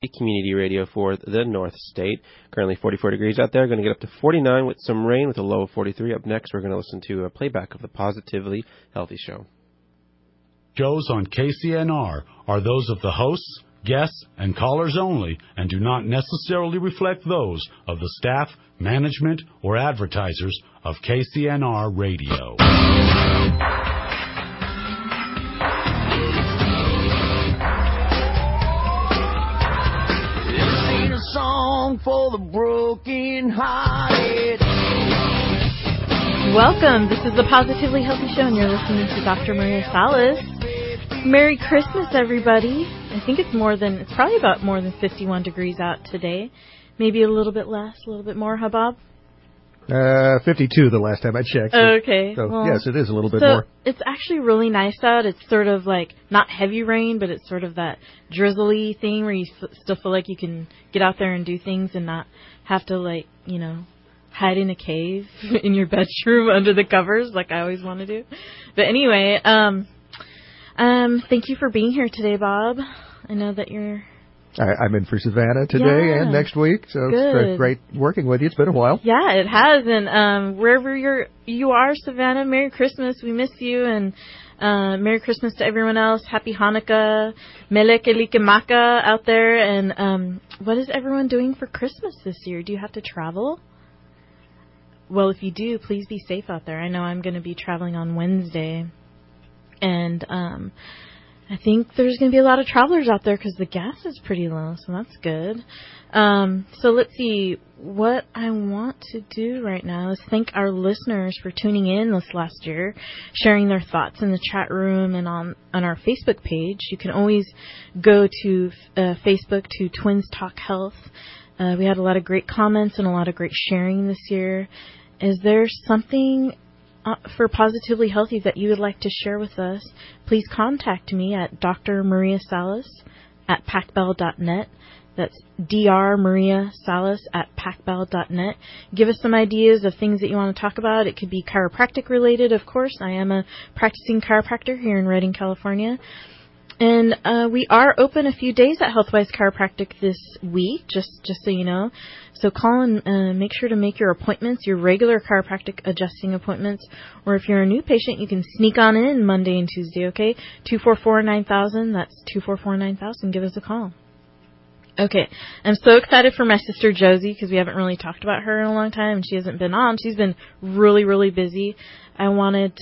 community radio for the North State. Currently 44 degrees out there. Going to get up to 49 with some rain with a low of 43. Up next, we're going to listen to a playback of the Positively Healthy Show. Shows on KCNR are those of the hosts, guests, and callers only and do not necessarily reflect those of the staff, management, or advertisers of KCNR Radio. Song for the broken-hearted. Welcome. This is the Positively Healthy Show, and you're listening to Dr. Maria Salas. Merry Christmas, everybody. I think it's probably about more than 51 degrees out today. Maybe a little bit less, a little bit more, huh, Bob? 52 the last time I checked. Okay. So, well, yes, it is a little bit more. It's actually really nice out. It's sort of like not heavy rain, but it's sort of that drizzly thing where you still feel like you can get out there and do things and not have to, hide in a cave in your bedroom under the covers like I always want to do. But anyway, thank you for being here today, Bob. I know that you're... I'm in for Savannah today and next week, so good. It's great working with you. It's been a while. Yeah, it has, and wherever you are, Savannah, Merry Christmas. We miss you, and Merry Christmas to everyone else. Happy Hanukkah, Melech Elikemaka out there, and what is everyone doing for Christmas this year? Do you have to travel? Well, if you do, please be safe out there. I know I'm going to be traveling on Wednesday, and I think there's going to be a lot of travelers out there because the gas is pretty low, so that's good. So let's see. What I want to do right now is thank our listeners for tuning in this last year, sharing their thoughts in the chat room and on our Facebook page. You can always go to Facebook to Twins Talk Health. We had a lot of great comments and a lot of great sharing this year. Is there something for Positively Healthy that you would like to share with us? Please contact me at Dr. Maria Salas at pacbell.net. That's Dr. Maria Salas at pacbell.net. Give us some ideas of things that you want to talk about. It could be chiropractic related, of course. I am a practicing chiropractor here in Redding, California. And we are open a few days at Healthwise Chiropractic this week, just so you know. So call and make sure to make your appointments, your regular chiropractic adjusting appointments. Or if you're a new patient, you can sneak on in Monday and Tuesday, okay? 244-9000, that's 244-9000. Give us a call. Okay, I'm so excited for my sister Josie because we haven't really talked about her in a long time, and she hasn't been on. She's been really, really busy. I wanted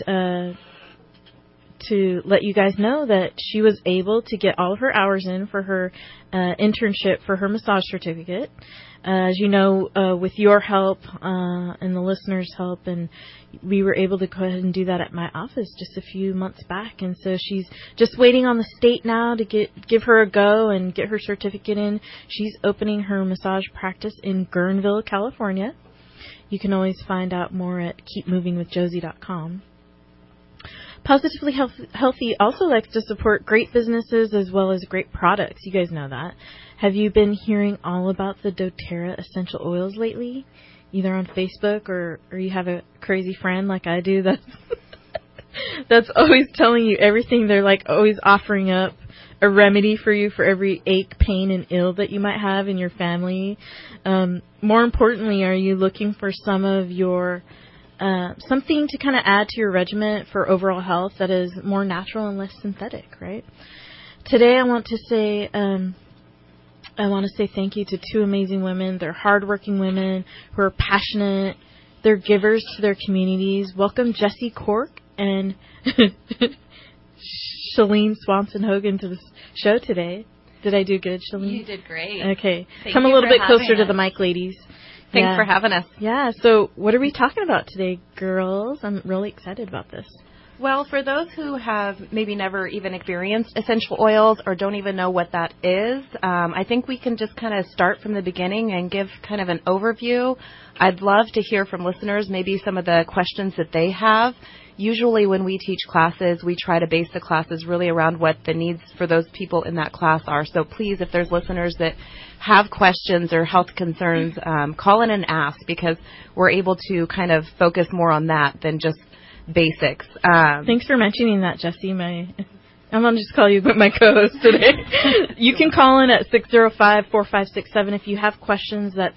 to let you guys know that she was able to get all of her hours in for her internship for her massage certificate. As you know, with your help and the listeners' help, and we were able to go ahead and do that at my office just a few months back. And so she's just waiting on the state now to give her a go and get her certificate in. She's opening her massage practice in Guerneville, California. You can always find out more at keepmovingwithjosie.com. Positively Healthy also likes to support great businesses as well as great products. You guys know that. Have you been hearing all about the doTERRA essential oils lately? Either on Facebook or you have a crazy friend like I do that's always telling you everything. They're like always offering up a remedy for you for every ache, pain, and ill that you might have in your family. More importantly, are you looking for some of your something to kind of add to your regimen for overall health that is more natural and less synthetic, right? Today I want to say thank you to two amazing women. They're hardworking women who are passionate. They're givers to their communities. Welcome Jessie Cork and Shalene Swanson-Hogan to the show today. Did I do good, Shalene? You did great. Okay. Come a little bit closer to the mic, ladies. Thanks for having us. Yeah, so what are we talking about today, girls? I'm really excited about this. Well, for those who have maybe never even experienced essential oils or don't even know what that is, I think we can just kind of start from the beginning and give kind of an overview. I'd love to hear from listeners maybe some of the questions that they have. Usually when we teach classes, we try to base the classes really around what the needs for those people in that class are. So please, if there's listeners that have questions or health concerns, call in and ask, because we're able to kind of focus more on that than just basics. Thanks for mentioning that, Jessie. My I'm going to just call you my co-host today. You can call in at 605-4567 if you have questions. That's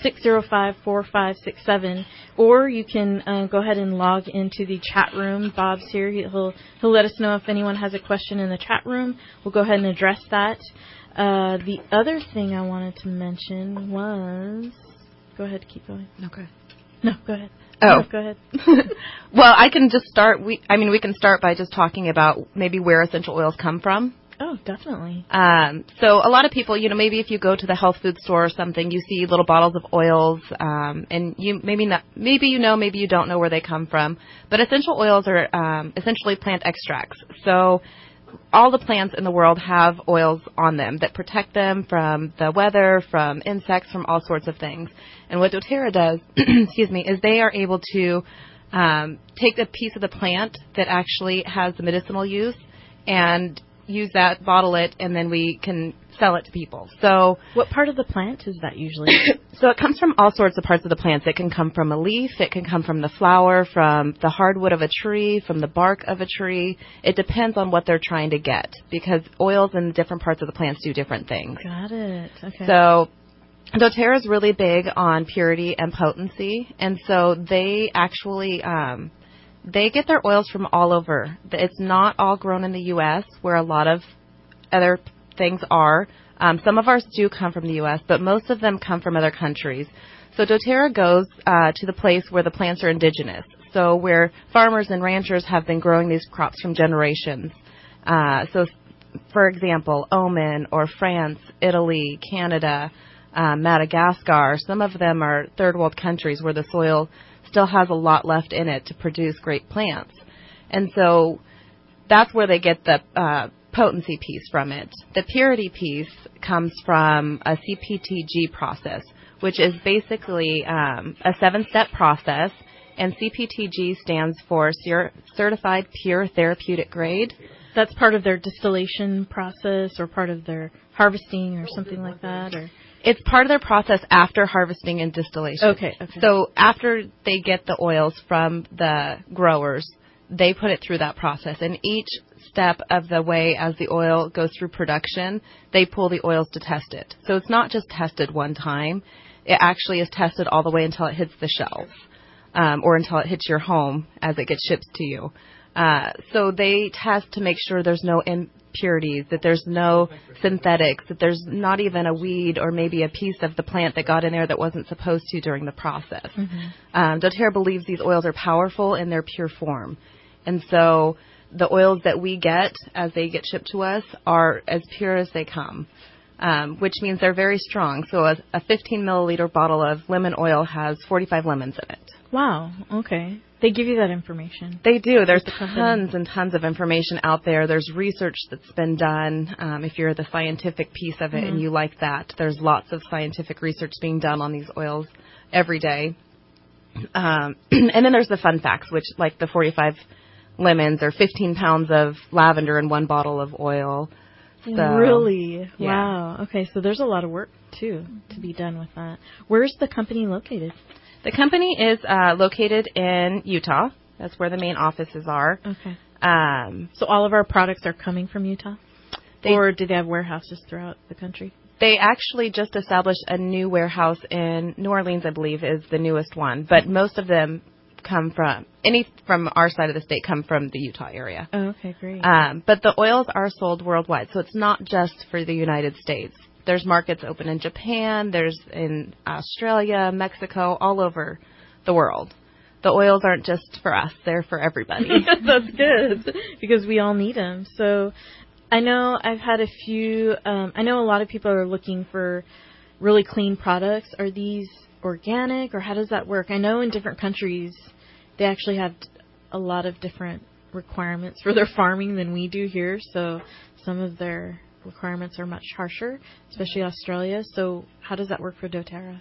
605-4567. Or you can go ahead and log into the chat room. Bob's here. He'll let us know if anyone has a question in the chat room. We'll go ahead and address that. The other thing I wanted to mention was... Go ahead, keep going. Okay. No, go ahead. Oh. No, go ahead. Well, I can just start. We can start by just talking about maybe where essential oils come from. Oh, definitely. So a lot of people, maybe if you go to the health food store or something, you see little bottles of oils, and you maybe you don't know where they come from. But essential oils are essentially plant extracts. So all the plants in the world have oils on them that protect them from the weather, from insects, from all sorts of things. And what doTERRA does, is they are able to take a piece of the plant that actually has the medicinal use and use that, bottle it, and then we can sell it to people. So what part of the plant is that usually? So it comes from all sorts of parts of the plants. It can come from a leaf. It can come from the flower, from the hardwood of a tree, from the bark of a tree. It depends on what they're trying to get because oils in different parts of the plants do different things. Got it. Okay. So doTERRA is really big on purity and potency, and so they actually they get their oils from all over. It's not all grown in the U.S., where a lot of other things are. Some of ours do come from the U.S., but most of them come from other countries. So doTERRA goes to the place where the plants are indigenous, so where farmers and ranchers have been growing these crops from generations. So, for example, Oman or France, Italy, Canada, Madagascar, some of them are third world countries where the soil still has a lot left in it to produce great plants. And so that's where they get the potency piece from it. The purity piece comes from a CPTG process, which is basically a 7-step process, and CPTG stands for Certified Pure Therapeutic Grade. That's part of their distillation process or part of their harvesting or something like that? Or It's part of their process after harvesting and distillation. Okay. So after they get the oils from the growers, they put it through that process. And each step of the way as the oil goes through production, they pull the oils to test it. So it's not just tested one time. It actually is tested all the way until it hits the shelves or until it hits your home as it gets shipped to you. So they test to make sure there's no impurities, that there's no synthetics, that there's not even a weed or maybe a piece of the plant that got in there that wasn't supposed to during the process. Mm-hmm. doTERRA believes these oils are powerful in their pure form. And so the oils that we get as they get shipped to us are as pure as they come, which means they're very strong. So a 15 milliliter bottle of lemon oil has 45 lemons in it. Wow. Okay. They give you that information. They do. There's tons and tons of information out there. There's research that's been done. If you're the scientific piece of it and you like that, there's lots of scientific research being done on these oils every day. And then there's the fun facts, which like the 45 lemons or 15 pounds of lavender in one bottle of oil. So, really? Yeah. Wow. Okay, so there's a lot of work, too, to be done with that. Where's the company located? The company is located in Utah. That's where the main offices are. Okay. So all of our products are coming from Utah? Or do they have warehouses throughout the country? They actually just established a new warehouse in New Orleans, I believe, is the newest one. But most of them come from our side of the state come from the Utah area. Oh, okay, great. But the oils are sold worldwide, so it's not just for the United States. There's markets open in Japan, there's in Australia, Mexico, all over the world. The oils aren't just for us, they're for everybody. That's good, because we all need them. So I know I've had a few, I know a lot of people are looking for really clean products. Are these organic, or how does that work? I know in different countries they actually have a lot of different requirements for their farming than we do here, so some of their requirements are much harsher, especially Australia. So how does that work for doTERRA?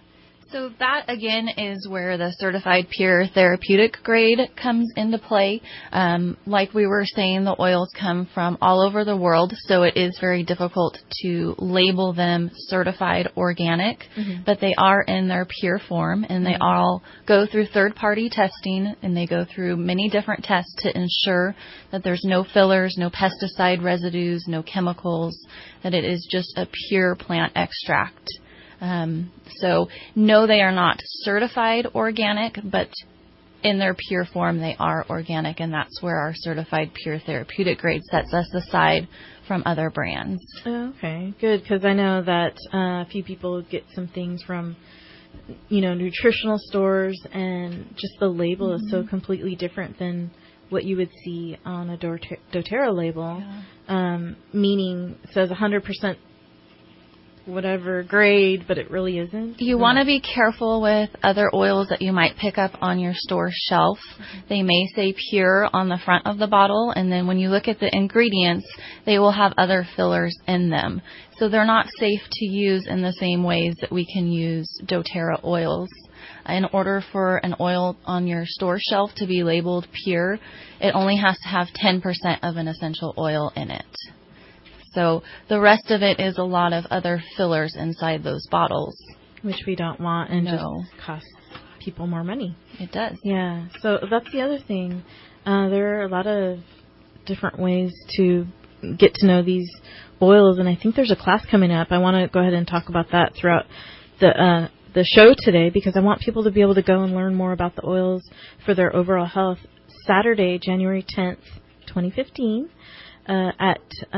So that, again, is where the certified pure therapeutic grade comes into play. Like we were saying, the oils come from all over the world, so it is very difficult to label them certified organic, but they are in their pure form, and they all go through third-party testing, and they go through many different tests to ensure that there's no fillers, no pesticide residues, no chemicals, that it is just a pure plant extract. So, no, they are not certified organic, but in their pure form, they are organic, and that's where our certified pure therapeutic grade sets us aside from other brands. Okay, good, because I know that a few people get some things from, nutritional stores, and just the label is so completely different than what you would see on a doTERRA label, meaning it says 100% whatever grade, but it really isn't. You want to be careful with other oils that you might pick up on your store shelf. They may say pure on the front of the bottle, and then when you look at the ingredients, they will have other fillers in them. So they're not safe to use in the same ways that we can use doTERRA oils. In order for an oil on your store shelf to be labeled pure, it only has to have 10% of an essential oil in it. So the rest of it is a lot of other fillers inside those bottles. Which we don't want, and just costs people more money. It does. Yeah, so that's the other thing. There are a lot of different ways to get to know these oils, and I think there's a class coming up. I want to go ahead and talk about that throughout the show today, because I want people to be able to go and learn more about the oils for their overall health. Saturday, January 10th, 2015. At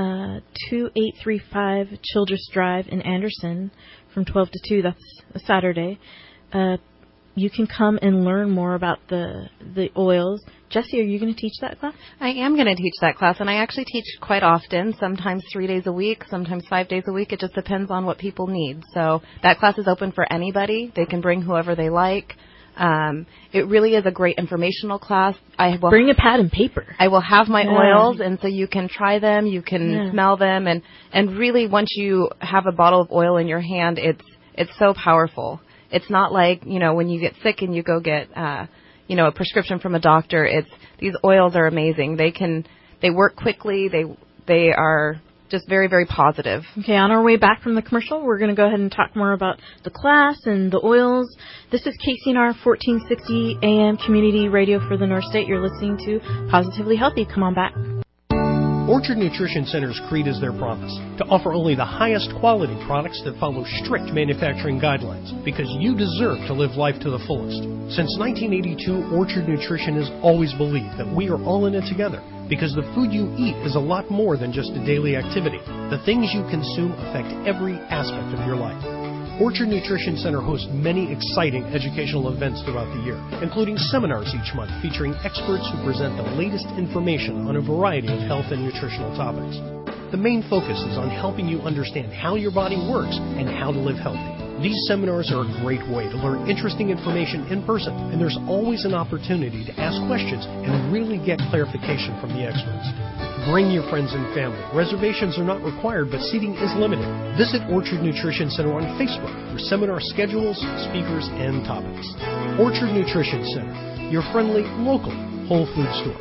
2835 Childress Drive in Anderson from 12 to 2. That's a Saturday. You can come and learn more about the oils. Jessie, are you going to teach that class? I am going to teach that class, and I actually teach quite often, sometimes 3 days a week, sometimes 5 days a week. It just depends on what people need. So that class is open for anybody. They can bring whoever they like. It really is a great informational class. Bring a pad and paper. I will have my oils, and so you can try them, you can smell them, and really once you have a bottle of oil in your hand, it's so powerful. It's not like, when you get sick and you go get, a prescription from a doctor. These oils are amazing. They work quickly. They are just very, very positive. Okay, on our way back from the commercial, we're going to go ahead and talk more about the class and the oils. This is KCNR 1460 AM Community Radio for the North State. You're listening to Positively Healthy. Come on back. Orchard Nutrition Center's creed is their promise to offer only the highest quality products that follow strict manufacturing guidelines, because you deserve to live life to the fullest. Since 1982, Orchard Nutrition has always believed that we are all in it together, because the food you eat is a lot more than just a daily activity. The things you consume affect every aspect of your life. Orchard Nutrition Center hosts many exciting educational events throughout the year, including seminars each month featuring experts who present the latest information on a variety of health and nutritional topics. The main focus is on helping you understand how your body works and how to live healthy. These seminars are a great way to learn interesting information in person, and there's always an opportunity to ask questions and really get clarification from the experts. Bring your friends and family. Reservations are not required, but seating is limited. Visit Orchard Nutrition Center on Facebook for seminar schedules, speakers, and topics. Orchard Nutrition Center, your friendly, local Whole Food store.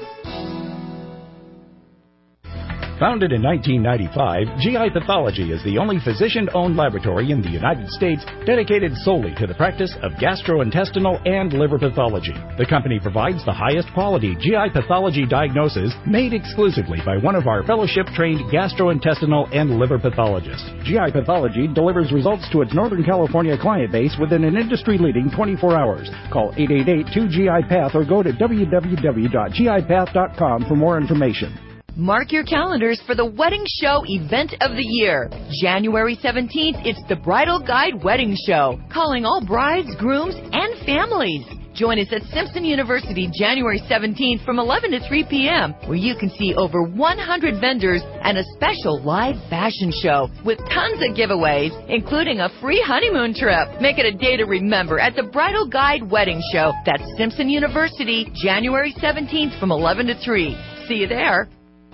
Founded in 1995, GI Pathology is the only physician-owned laboratory in the United States dedicated solely to the practice of gastrointestinal and liver pathology. The company provides the highest quality GI pathology diagnosis made exclusively by one of our fellowship-trained gastrointestinal and liver pathologists. GI Pathology delivers results to its Northern California client base within an industry-leading 24 hours. Call 888-2GI-PATH or go to www.gipath.com for more information. Mark your calendars for the Wedding Show event of the year. January 17th, it's the Bridal Guide Wedding Show, calling all brides, grooms, and families. Join us at Simpson University January 17th from 11 to 3 p.m., where you can see over 100 vendors and a special live fashion show with tons of giveaways, including a free honeymoon trip. Make it a day to remember at the Bridal Guide Wedding Show. That's Simpson University, January 17th from 11 to 3. See you there.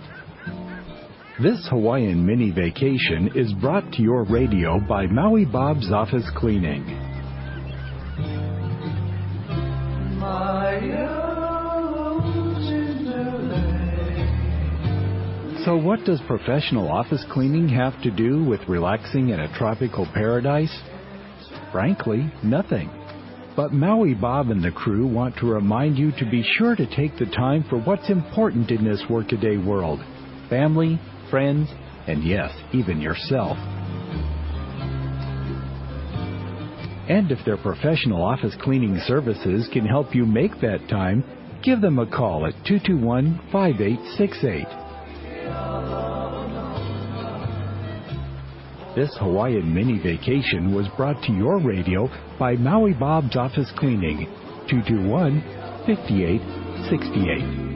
This Hawaiian mini vacation is brought to your radio by Maui Bob's Office Cleaning. So what does professional office cleaning have to do with relaxing in a tropical paradise? Frankly, nothing. But Maui Bob and the crew want to remind you to be sure to take the time for what's important in this workaday world. Family, friends, and yes, even yourself. And if their professional office cleaning services can help you make that time, give them a call at 221-5868. This Hawaiian mini vacation was brought to your radio by Maui Bob's Office Cleaning, 221-5868.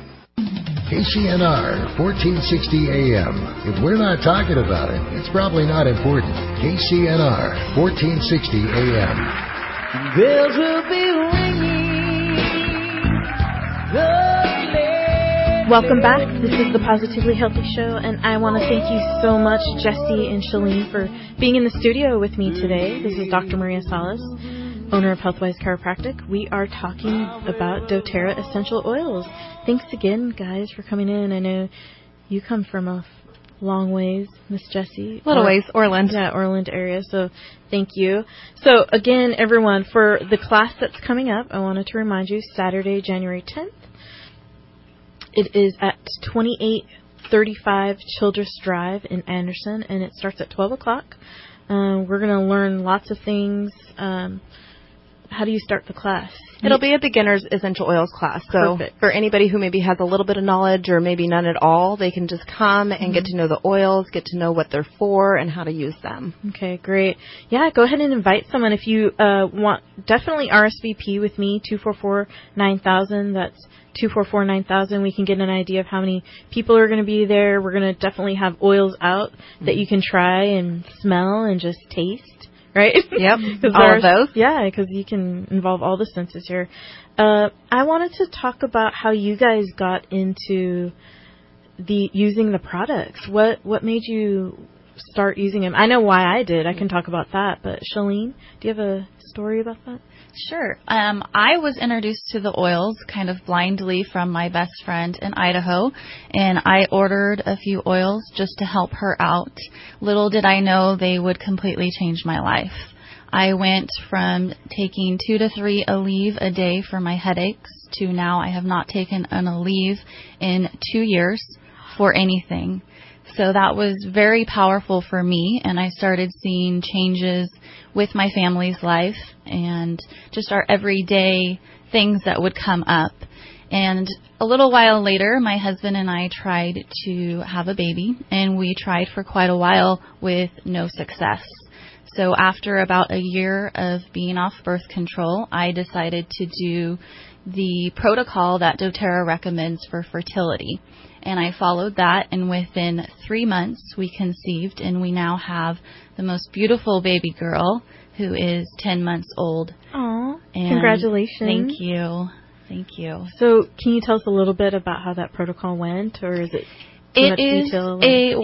KCNR, 1460 AM. If we're not talking about it, it's probably not important. KCNR, 1460 AM. Bells will be ringing. Welcome back. This is the Positively Healthy Show, and I want to thank you so much, Jesse and Shalene, for being in the studio with me today. This is Dr. Maria Salas, owner of Healthwise Chiropractic. We are talking about doTERRA essential oils. Thanks again, guys, for coming in. I know you come from a long ways, Miss Jessie. Little ways, Orland. Yeah, Orland area, so thank you. So, again, everyone, for the class that's coming up, I wanted to remind you, Saturday, January 10th, it is at 2835 Childress Drive in Anderson, and it starts at 12 o'clock. We're going to learn lots of things. How do you start the class? It'll be a beginner's essential oils class. So Perfect. For anybody who maybe has a little bit of knowledge or maybe none at all, they can just come and get to know the oils, get to know what they're for and how to use them. Okay, great. Yeah, go ahead and invite someone. If you want, definitely RSVP with me, 244-9000. That's 244-9000. We can get an idea of how many people are going to be there. We're going to definitely have oils out that you can try and smell and just taste. Right? Yep. All of those. Yeah, because you can involve all the senses here. I wanted to talk about how you guys got into using the products. What made you start using them? I know why I did. I can talk about that. But Shalene, do you have a story about that? Sure. I was introduced to the oils kind of blindly from my best friend in Idaho, and I ordered a few oils just to help her out. Little did I know they would completely change my life. I went from taking 2 to 3 Aleve a day for my headaches to now I have not taken an Aleve in 2 years for anything. So that was very powerful for me, and I started seeing changes with my family's life and just our everyday things that would come up. And a little while later, my husband and I tried to have a baby, and we tried for quite a while with no success. So after about a year of being off birth control, I decided to do the protocol that doTERRA recommends for fertility. And I followed that, and within 3 months we conceived, and we now have the most beautiful baby girl who is 10 months old. Aw, congratulations. Thank you. Thank you. So can you tell us a little bit about how that protocol went, or is it too much detail?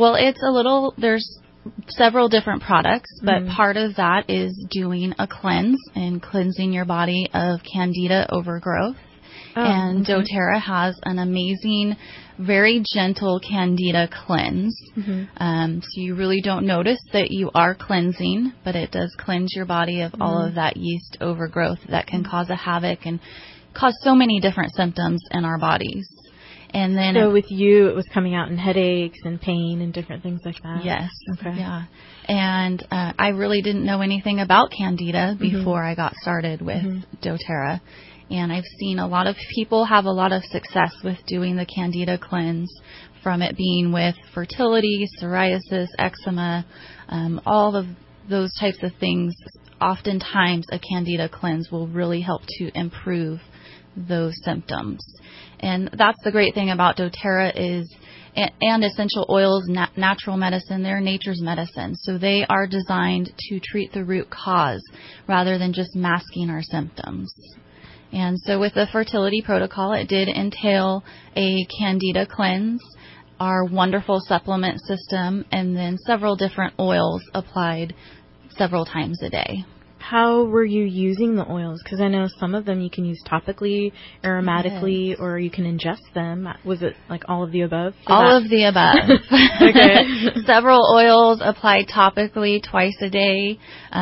There's several different products, but part of that is doing a cleanse and cleansing your body of Candida overgrowth. And doTERRA has an amazing, very gentle Candida cleanse. So you really don't notice that you are cleansing, but it does cleanse your body of all of that yeast overgrowth that can cause a havoc and cause so many different symptoms in our bodies. And then so with you, it was coming out in headaches and pain and different things like that? Yes. Okay. Yeah. And I really didn't know anything about Candida before I got started with doTERRA. And I've seen a lot of people have a lot of success with doing the Candida cleanse, from it being with fertility, psoriasis, eczema, all of those types of things. Oftentimes a Candida cleanse will really help to improve those symptoms. And that's the great thing about doTERRA is, and essential oils, natural medicine, they're nature's medicine. So they are designed to treat the root cause rather than just masking our symptoms. And so with the fertility protocol, it did entail a Candida cleanse, our wonderful supplement system, and then several different oils applied several times a day. how were you using the oils? Because I know some of them you can use topically, aromatically, or you can ingest them. Was it like all of the above? All of the above. Okay. Several oils applied topically twice a day,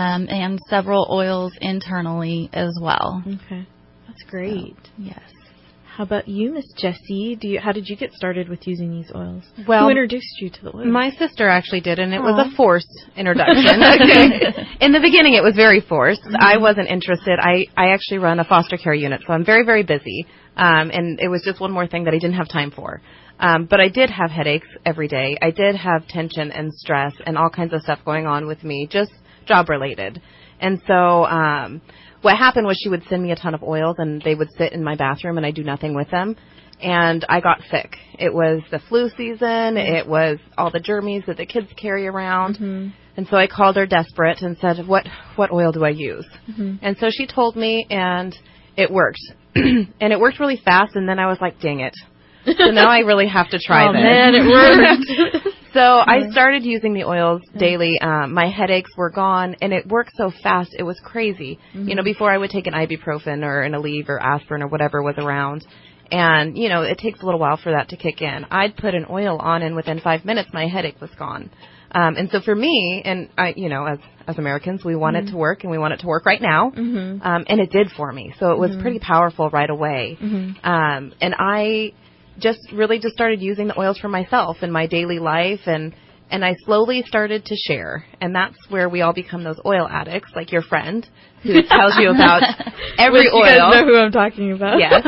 and several oils internally as well. Okay. That's great. So, yes. How about you, Miss Jessie? How did you get started with using these oils? Well, who introduced you to the oils? My sister actually did, and it was a forced introduction. Okay. In the beginning, it was very forced. I wasn't interested. I actually run a foster care unit, so I'm very, very busy. And it was just one more thing that I didn't have time for. But I did have headaches every day. I did have tension and stress and all kinds of stuff going on with me, just job-related. And so what happened was she would send me a ton of oils, and they would sit in my bathroom, and I'd do nothing with them. And I got sick. It was the flu season. It was all the germies that the kids carry around. Mm-hmm. And so I called her desperate and said, what oil do I use? Mm-hmm. And so she told me, and it worked. And it worked really fast, and then I was like, dang it. So now I really have to try this. Oh, man, it worked. So I started using the oils daily. My headaches were gone, and it worked so fast. It was crazy. Mm-hmm. You know, before I would take an ibuprofen or an Aleve or aspirin or whatever was around. And, you know, it takes a little while for that to kick in. I'd put an oil on, and within 5 minutes, my headache was gone. And so for me, and I, you know, as Americans, we want it to work, and we want it to work right now. Mm-hmm. And it did for me. So it was pretty powerful right away. Mm-hmm. And I just started using the oils for myself in my daily life, and I slowly started to share. And that's where we all become those oil addicts, like your friend who tells you about every oil. You guys know who I'm talking about. Yes.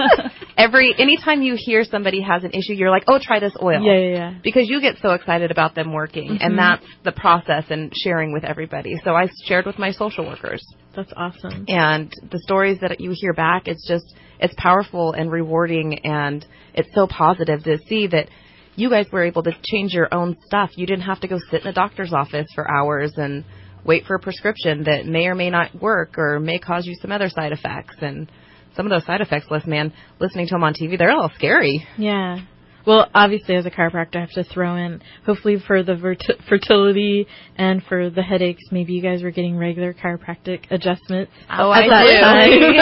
Anytime you hear somebody has an issue, you're like, oh, try this oil. Yeah. Because you get so excited about them working, and that's the process and sharing with everybody. So I shared with my social workers. That's awesome. And the stories that you hear back, it's powerful and rewarding, and it's so positive to see that you guys were able to change your own stuff. You didn't have to go sit in a doctor's office for hours and wait for a prescription that may or may not work or may cause you some other side effects. And some of those side effects, listening to them on TV, they're a little scary. Yeah. Well, obviously, as a chiropractor, I have to throw in, hopefully for the fertility and for the headaches, maybe you guys were getting regular chiropractic adjustments. Oh, I do.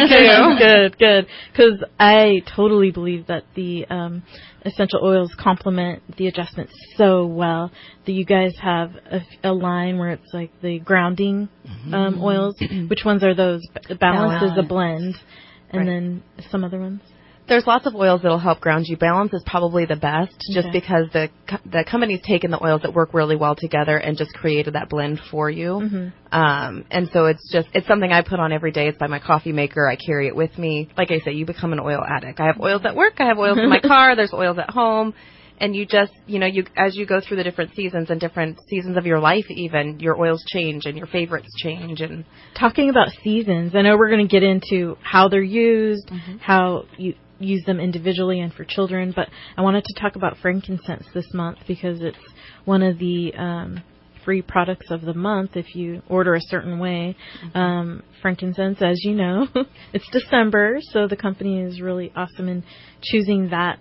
I do. Good. Because I totally believe that the essential oils complement the adjustments so well that you guys have a line where it's like the grounding oils. Which ones are those? Balance is a blend. And then some other ones? There's lots of oils that will help ground you. Balance is probably the best, just because the company's taken the oils that work really well together and just created that blend for you. And so it's something I put on every day. It's by my coffee maker. I carry it with me. Like I say, you become an oil addict. I have oils at work. I have oils in my car. There's oils at home. And you just, as you go through the different seasons and different seasons of your life even, your oils change and your favorites change. And talking about seasons, I know we're going to get into how they're used, how you use them individually and for children, but I wanted to talk about frankincense this month because it's one of the free products of the month if you order a certain way. Frankincense, as you know, it's December, so the company is really awesome in choosing that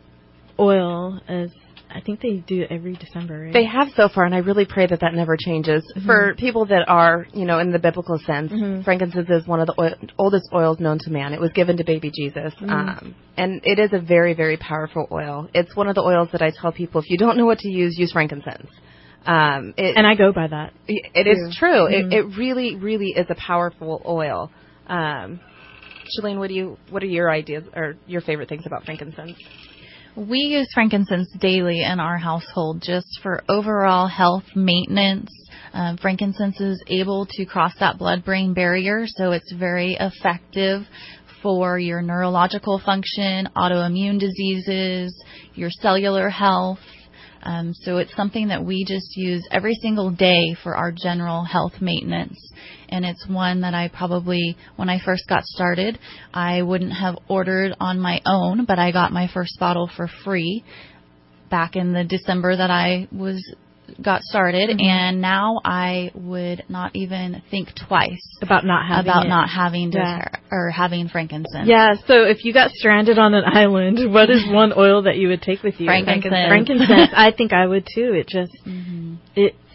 oil as I think they do it every December, right? They have so far, and I really pray that never changes. For people that are, in the biblical sense, frankincense is one of the oldest oils known to man. It was given to baby Jesus, and it is a very, very powerful oil. It's one of the oils that I tell people, if you don't know what to use frankincense. And I go by that. It is true. It really, really is a powerful oil. Shalene, what are your ideas or your favorite things about frankincense? We use frankincense daily in our household just for overall health maintenance. Frankincense is able to cross that blood-brain barrier, so it's very effective for your neurological function, autoimmune diseases, your cellular health. So it's something that we just use every single day for our general health maintenance. And it's one that I probably, when I first got started, I wouldn't have ordered on my own, but I got my first bottle for free back in the December that I got started. And now I would not even think twice about not having having frankincense. Yeah, so if you got stranded on an island, what is one oil that you would take with you? Frankincense. Frankincense. I think I would too. It just, it's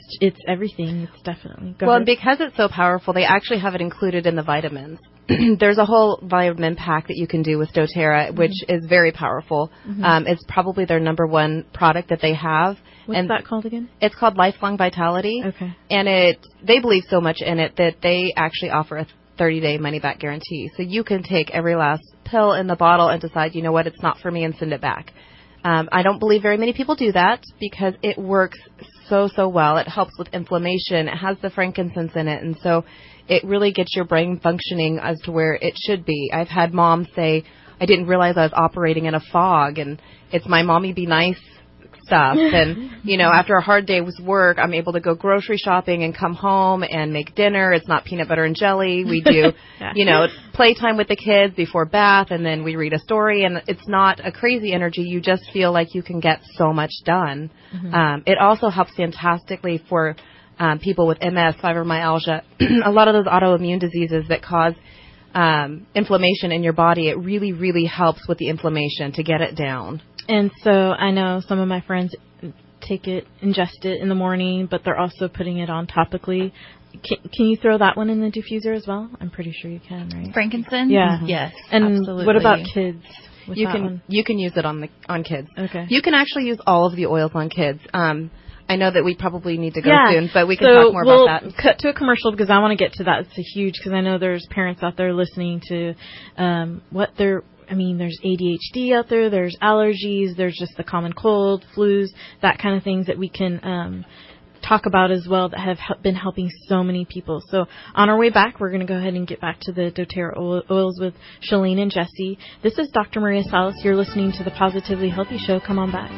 it's everything. It's definitely. Go Well, ahead. and because it's so powerful, they actually have it included in the vitamins. There's a whole vitamin pack that you can do with doTERRA, which is very powerful. It's probably their number one product that they have. What's that called again? It's called Lifelong Vitality. Okay. And they believe so much in it that they actually offer a 30-day money-back guarantee. So you can take every last pill in the bottle and decide, you know what, it's not for me, and send it back. I don't believe very many people do that because it works so well. It helps with inflammation. It has the frankincense in it. And so it really gets your brain functioning as to where it should be. I've had moms say, I didn't realize I was operating in a fog, and it's my mommy be nice stuff. And, you know, after a hard day with work, I'm able to go grocery shopping and come home and make dinner. It's not peanut butter and jelly. We do, you know, playtime with the kids before bath, and then we read a story. And it's not a crazy energy. You just feel like you can get so much done. It also helps fantastically for people with MS, fibromyalgia, a lot of those autoimmune diseases that cause inflammation in your body. It really helps with the inflammation to get it down. And so I know some of my friends take it, ingest it in the morning, but they're also putting it on topically. Can you throw that one in the diffuser as well? I'm pretty sure you can, right? Frankincense? Yeah. Yes, and absolutely. what about kids? You can use it on kids. Okay. You can actually use all of the oils on kids. I know that we probably need to go soon, but we can talk more about that. Cut to a commercial because I want to get to that. It's a huge, because I know there's parents out there listening to there's ADHD out there, there's allergies, there's just the common cold, flus, that kind of things that we can talk about as well that have been helping so many people. So on our way back, we're going to go ahead and get back to the doTERRA oils with Shalene and Jesse. This is Dr. Maria Salas. You're listening to the Positively Healthy Show. Come on back.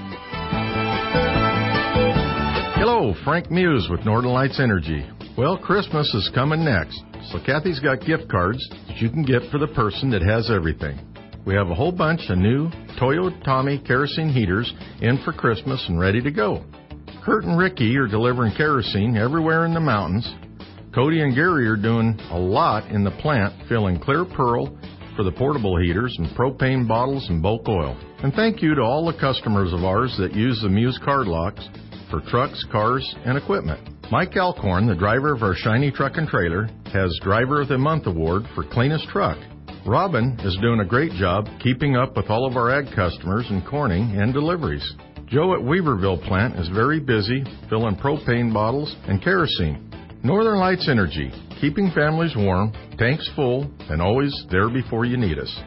Hello, Frank Muse with Northern Lights Energy. Well, Christmas is coming next, so Kathy's got gift cards that you can get for the person that has everything. We have a whole bunch of new Toyo Tommy kerosene heaters in for Christmas and ready to go. Kurt and Ricky are delivering kerosene everywhere in the mountains. Cody and Gary are doing a lot in the plant, filling clear pearl for the portable heaters and propane bottles and bulk oil. And thank you to all the customers of ours that use the Muse card locks for trucks, cars, and equipment. Mike Alcorn, the driver of our shiny truck and trailer, has Driver of the Month award for cleanest truck. Robin is doing a great job keeping up with all of our ag customers in Corning and deliveries. Joe at Weaverville plant is very busy filling propane bottles and kerosene. Northern Lights Energy, keeping families warm, tanks full, and always there before you need us.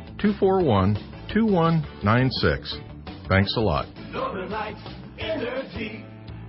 241-2196. Thanks a lot. Northern Lights Energy.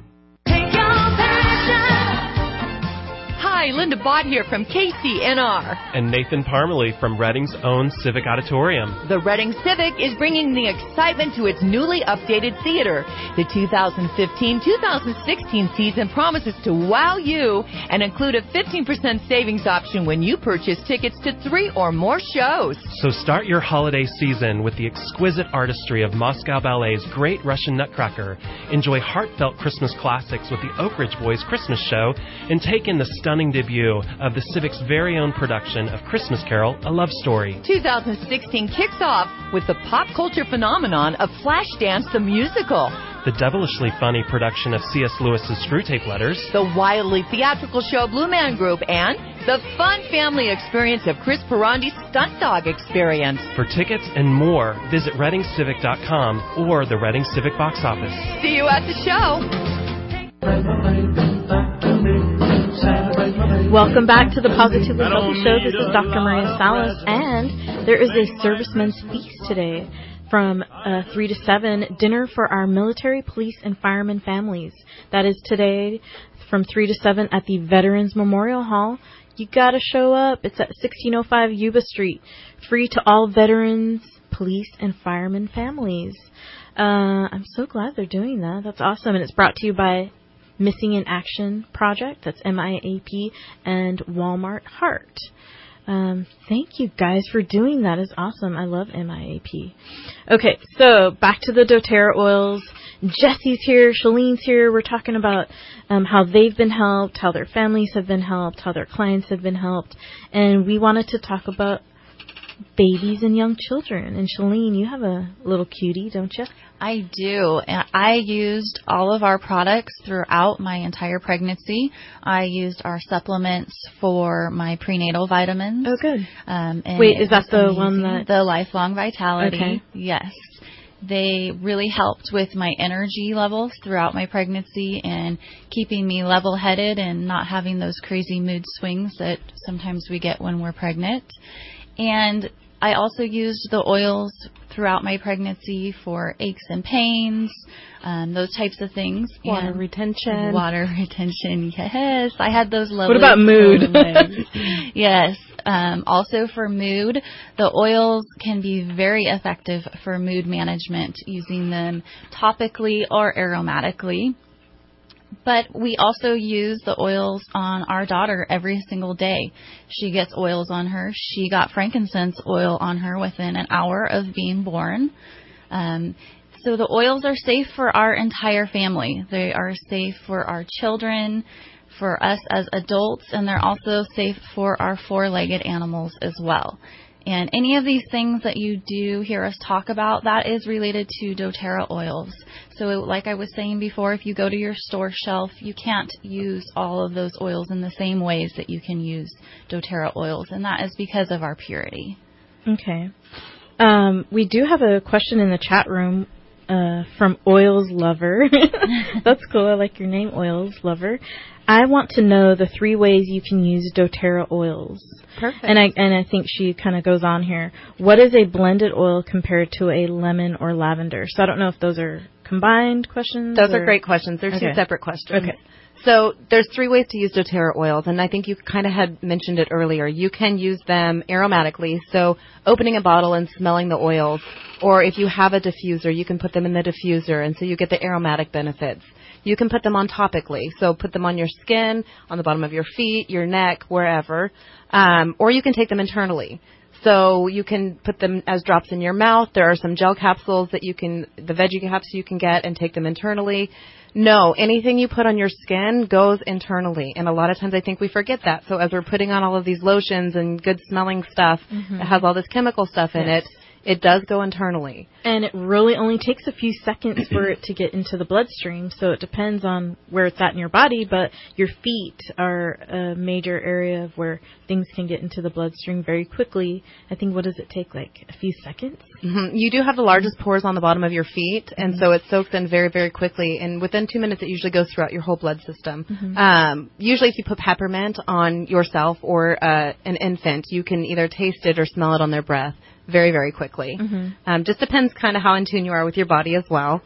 Hi, Linda Bott here from KCNR. And Nathan Parmalee from Redding's own Civic Auditorium. The Redding Civic is bringing the excitement to its newly updated theater. The 2015-2016 season promises to wow you and include a 15% savings option when you purchase tickets to 3 or more shows. So start your holiday season with the exquisite artistry of Moscow Ballet's Great Russian Nutcracker. Enjoy heartfelt Christmas classics with the Oak Ridge Boys Christmas Show, and take in the stunning debut of the Civic's very own production of Christmas Carol, A Love Story. 2016 kicks off with the pop culture phenomenon of Flashdance the Musical. The devilishly funny production of C.S. Lewis's Screwtape Letters. The wildly theatrical show Blue Man Group, and the fun family experience of Chris Perandi's Stunt Dog Experience. For tickets and more, visit ReddingCivic.com or the Redding Civic box office. See you at the show. Welcome back to the Positively Healthy Show. This is Dr. Maria Salas, and there is a Servicemen's Feast today from 3 to 7, dinner for our military, police, and firemen families. That is today from 3 to 7 at the Veterans Memorial Hall. You got to show up. It's at 1605 Yuba Street. Free to all veterans, police, and firemen families. I'm so glad they're doing that. That's awesome. And it's brought to you by Missing in Action Project. That's MIAP and Walmart Heart. Thank you guys for doing that. It's awesome. I love MIAP. Okay, so back to the doTERRA oils. Jesse's here. Shalene's here. We're talking about how they've been helped, how their families have been helped, how their clients have been helped. And we wanted to talk about babies and young children. And Shalene, you have a little cutie, don't you? I do. And I used all of our products throughout my entire pregnancy. I used our supplements for my prenatal vitamins. Oh, good. And wait, is that the one that... The Lifelong Vitality. Okay. Yes. They really helped with my energy levels throughout my pregnancy and keeping me level-headed and not having those crazy mood swings that sometimes we get when we're pregnant. And I also used the oils throughout my pregnancy for aches and pains, those types of things. Water retention. Water retention, yes. I had those lovely... What about mood? Yes. Also for mood, the oils can be very effective for mood management, using them topically or aromatically. But we also use the oils on our daughter every single day. She gets oils on her. She got frankincense oil on her within an hour of being born. So the oils are safe for our entire family. They are safe for our children, for us as adults, and they're also safe for our four-legged animals as well. And any of these things that you do hear us talk about, that is related to doTERRA oils. So like I was saying before, if you go to your store shelf, you can't use all of those oils in the same ways that you can use doTERRA oils, and that is because of our purity. Okay. We do have a question in the chat room from Oils Lover. That's cool. I like your name, Oils Lover. I want to know the 3 ways you can use doTERRA oils. Perfect. And I think she kind of goes on here. What is a blended oil compared to a lemon or lavender? So I don't know if those are combined questions. Those are great questions. They're 2 separate questions. Okay. So there's 3 ways to use doTERRA oils, and I think you kind of had mentioned it earlier. You can use them aromatically, so opening a bottle and smelling the oils, or if you have a diffuser, you can put them in the diffuser, and so you get the aromatic benefits. You can put them on topically, so put them on your skin, on the bottom of your feet, your neck, wherever, or you can take them internally. So you can put them as drops in your mouth. There are some gel capsules that you can, the veggie caps you can get and take them internally. No, anything you put on your skin goes internally, and a lot of times I think we forget that. So as we're putting on all of these lotions and good smelling stuff that has all this chemical stuff in it, it does go internally. And it really only takes a few seconds for it to get into the bloodstream, so it depends on where it's at in your body, but your feet are a major area of where things can get into the bloodstream very quickly. I think, what does it take, like a few seconds? Mm-hmm. You do have the largest pores on the bottom of your feet, and so it soaks in very, very quickly, and within 2 minutes it usually goes throughout your whole blood system. Usually if you put peppermint on yourself or an infant, you can either taste it or smell it on their breath very, very quickly. Just depends kind of how in tune you are with your body as well.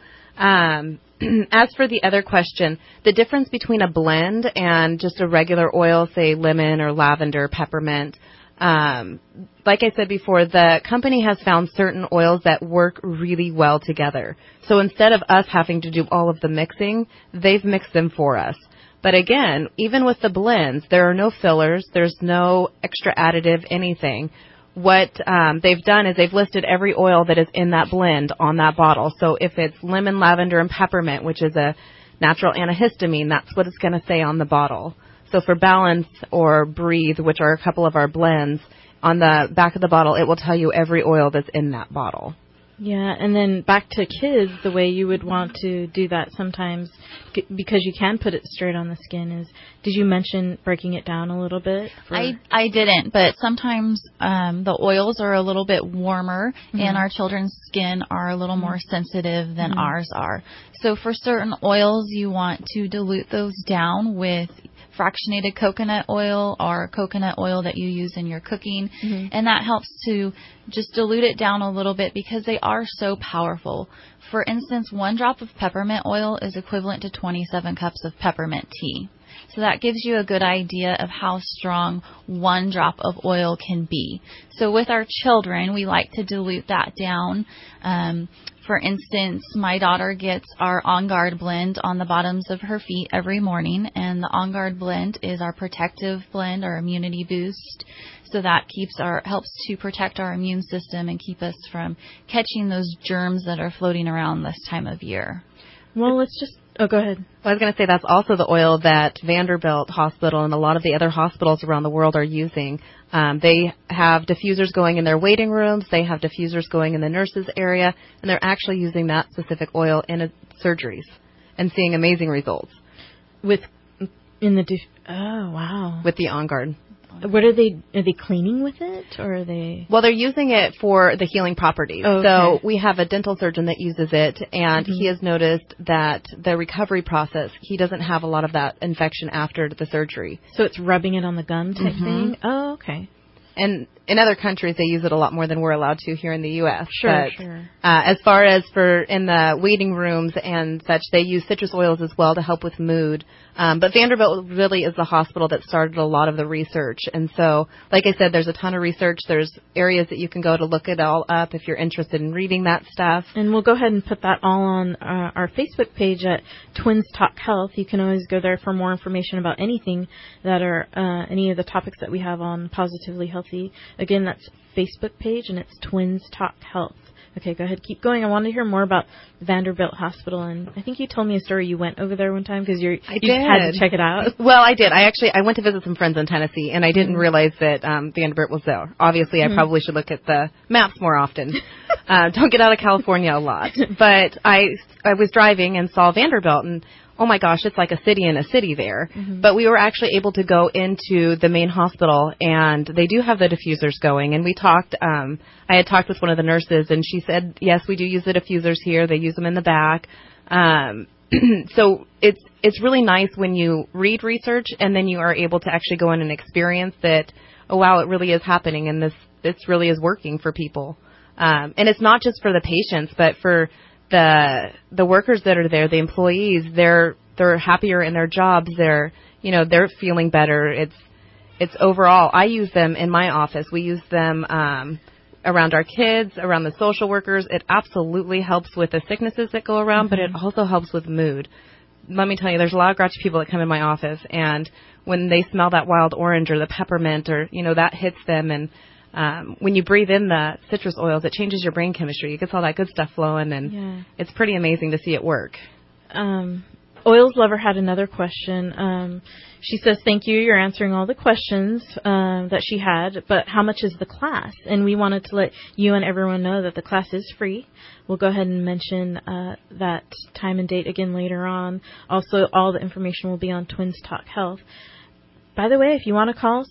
As for the other question, the difference between a blend and just a regular oil, say lemon or lavender, peppermint, like I said before, the company has found certain oils that work really well together. So instead of us having to do all of the mixing, they've mixed them for us. But again, even with the blends, there are no fillers, there's no extra additive, anything. What they've done is they've listed every oil that is in that blend on that bottle. So if it's lemon, lavender, and peppermint, which is a natural antihistamine, that's what it's going to say on the bottle. So for Balance or Breathe, which are a couple of our blends, on the back of the bottle, it will tell you every oil that's in that bottle. Yeah, and then back to kids, the way you would want to do that sometimes, because you can put it straight on the skin, is, did you mention breaking it down a little bit? I didn't, but sometimes the oils are a little bit warmer, and our children's skin are a little more sensitive than ours are. So for certain oils, you want to dilute those down with fractionated coconut oil or coconut oil that you use in your cooking, and that helps to just dilute it down a little bit because they are so powerful. For instance, 1 drop of peppermint oil is equivalent to 27 cups of peppermint tea. So that gives you a good idea of how strong 1 drop of oil can be. So with our children, we like to dilute that down. For instance, my daughter gets our On Guard blend on the bottoms of her feet every morning, and the On Guard blend is our protective blend, our immunity boost. So that helps to protect our immune system and keep us from catching those germs that are floating around this time of year. Well, let's just Oh, go ahead. Well, I was going to say that's also the oil that Vanderbilt Hospital and a lot of the other hospitals around the world are using. They have diffusers going in their waiting rooms. They have diffusers going in the nurses' area, and they're actually using that specific oil in surgeries and seeing amazing results. Oh, wow. With the On Guard. What are they cleaning with it, or are they? Well, they're using it for the healing properties. Oh, okay. So we have a dental surgeon that uses it, and he has noticed that the recovery process, he doesn't have a lot of that infection after the surgery. So it's rubbing it on the gum type thing? Oh, okay. And in other countries, they use it a lot more than we're allowed to here in the U.S. Sure. As far as for in the waiting rooms and such, they use citrus oils as well to help with mood. But Vanderbilt really is the hospital that started a lot of the research. And so, like I said, there's a ton of research. There's areas that you can go to look it all up if you're interested in reading that stuff. And we'll go ahead and put that all on our Facebook page at Twins Talk Health. You can always go there for more information about anything that are any of the topics that we have on Positively Healthy. Again, that's Facebook page, and it's Twins Talk Health. Okay, go ahead. Keep going. I wanted to hear more about Vanderbilt Hospital, and I think you told me a story. You went over there one time because you had to check it out. Well, I did. I went to visit some friends in Tennessee, and I didn't realize that Vanderbilt was there. Obviously, I probably should look at the maps more often. Don't get out of California a lot. But I was driving and saw Vanderbilt, and oh my gosh, it's like a city in a city there. But we were actually able to go into the main hospital, and they do have the diffusers going. And we talked, I had talked with one of the nurses, and she said, yes, we do use the diffusers here. They use them in the back. So it's really nice when you read research, and then you are able to actually go in and experience that, oh, wow, it really is happening, and this really is working for people. And it's not just for the patients, but for the workers that are there, the employees, they're happier in their jobs. They're feeling better. It's overall. I use them in my office. We use them around our kids, around the social workers. It absolutely helps with the sicknesses that go around, but it also helps with mood. Let me tell you, there's a lot of grouchy people that come in my office, and when they smell that wild orange or the peppermint, or that hits them, and when you breathe in the citrus oils, it changes your brain chemistry. It gets all that good stuff flowing, and it's pretty amazing to see it work. Oils Lover had another question. She says, thank you. You're answering all the questions that she had, but how much is the class? And we wanted to let you and everyone know that the class is free. We'll go ahead and mention that time and date again later on. Also, all the information will be on Twins Talk Health. By the way, if you want to call